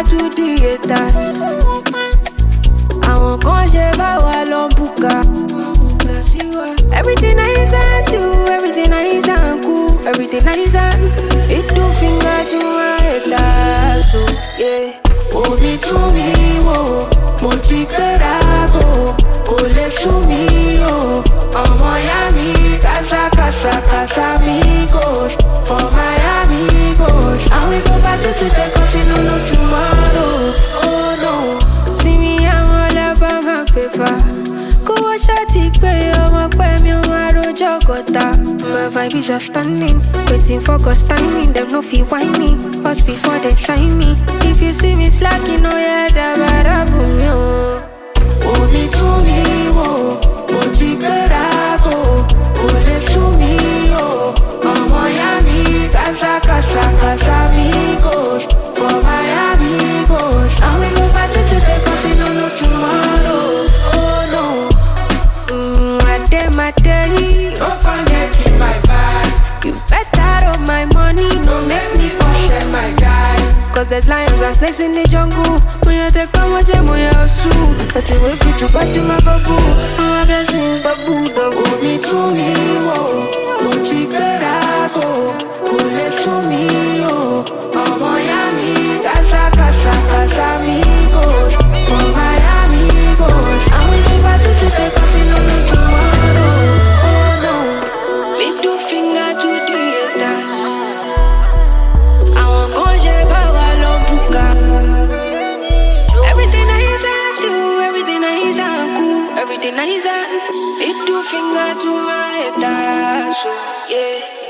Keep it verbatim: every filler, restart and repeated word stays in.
to the haters. Àwọn kan ṣe báwa lọ bùkà. Everything nice and do, everything nice and cool, everything nice and it do finger to my haters. So yeah, omi to me, wo, mo ti gbéra go, kò lè sú mi o. Ọmọ ya mi, casa casa casa amigos, for my amigos. And we go back to today 'cause you don't know tomorrow. Oh no, see me I'm all about my paper. Go watch a tick pay, ọmọ pẹ́ mi ọmọ àròjọ gọ́tà. My vibe is outstanding, waiting for God's timing. Them no feel whiny, but before they sign me. If you see me slacking, oh yeah, dabara boom yo. Omi to me, wo, mo ti gbéra go, kò lè sú mi o. Ọmọ ya mi, casa casa casa amigos, for my amigos. And we go back to today 'cause we don't know tomorrow. Oh no. My day, don't connect with my vibe. You better of my money, no make me upset my guy. 'Cause there's lions and snakes in the jungle. When you take come watch them, when you're soon. But you will put you back in my babu. All my blessings, babu, babu. Me to me, wo, muchi perago, kule sumi yo. Ọmọ ya mi, casa casa casa amigos, for my amigos. And we go back to today 'cause you don't know tomorrow. Everything nice and it do finger to my head, so yeah.